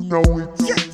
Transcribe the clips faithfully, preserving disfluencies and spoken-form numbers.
know it.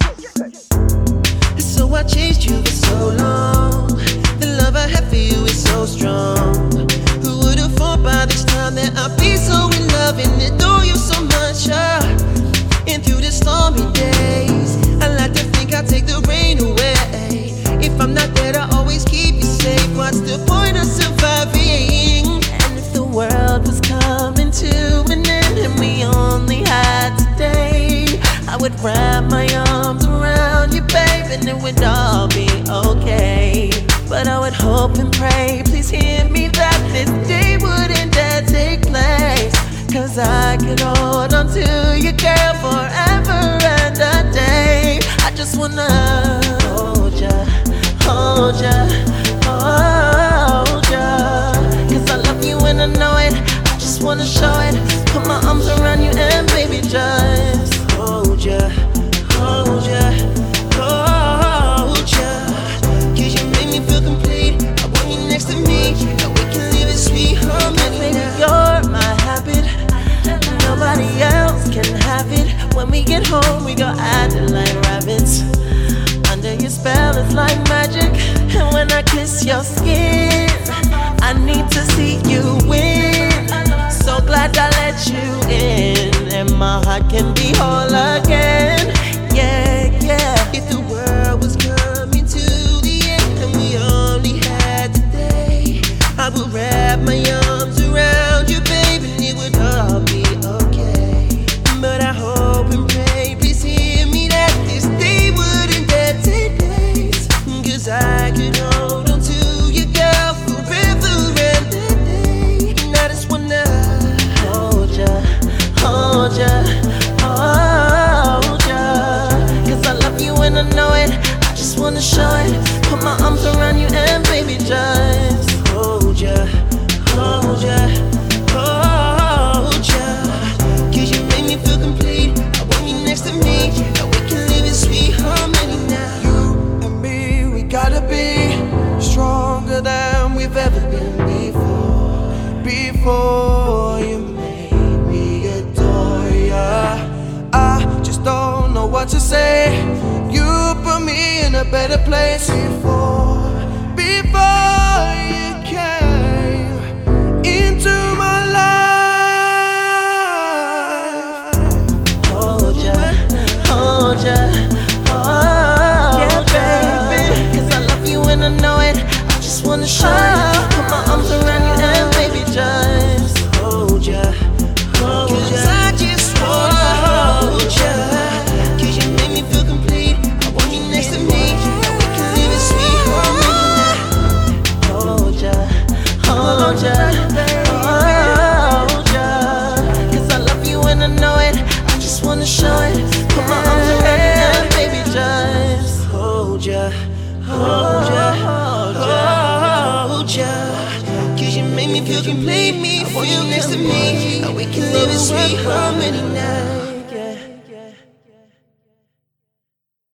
So I chased you for so long. The love I have for you is so strong. Who would have thought by this time that I'd be so in love and adore you so much? Uh, and through the stormy days, I like to think I'll take the rain away. If I'm not there to always keep you safe, what's the point of surviving? And if the world was coming to an end and we only had today, I would wrap my arms around you, babe, and it would all be okay. But I would hope and pray, please hear me, that this day wouldn't dare take place. Cause I could hold on to you, girl, forever and a day. I just wanna hold ya, hold ya, hold ya. Cause I love you and I know it, I just wanna show it. Put my arms around you and baby, just hold ya, hold ya, hold ya. Cause you make me feel complete, I want you next to me, and we can live a sweet harmony. Baby, you're my habit, nobody else can have it. When we get home, we go acting like rabbits. Under your spell, it's like magic. And when I kiss your skin, I need to see you win. So glad I let you in, and my heart can be whole again. Yeah, yeah. If the world was coming to the end and we only had today, I would wrap my arms around you, baby, and it would all be okay. But I hope and pray, please hear me, that this day wouldn't dare take place. Cause I could hold on to you, girl, forever and a day. And I just wanna hold ya, hold ya, hold ya. Cause I love you and I know it, I just wanna show it. Put my arms around you and baby, just hold ya, hold ya, hold ya. Cause you make me feel complete, I want you next to me, and we can live in sweet harmony now. You and me, we gotta be stronger than we've ever been before. Before you made me adore ya, I just don't know what to say. You put me in a better place before, before you came into my life. Hold ya, hold ya, hold yeah, baby. Cause I love you and I know it, I just wanna show it. Put my arms around you and baby, just hold ya, hold ya. Cause I just wanna hold ya. Cause you make me feel complete, I want you next to me, and we can live in sweet harmony. Hold ya, hold ya, hold ya. Cause I love you and I know it, I just wanna show it. Put my arms around you and baby, just hold ya, hold ya, hold ya. Cause you make me feel complete, me feel next to me, and we can live in sweet harmony now.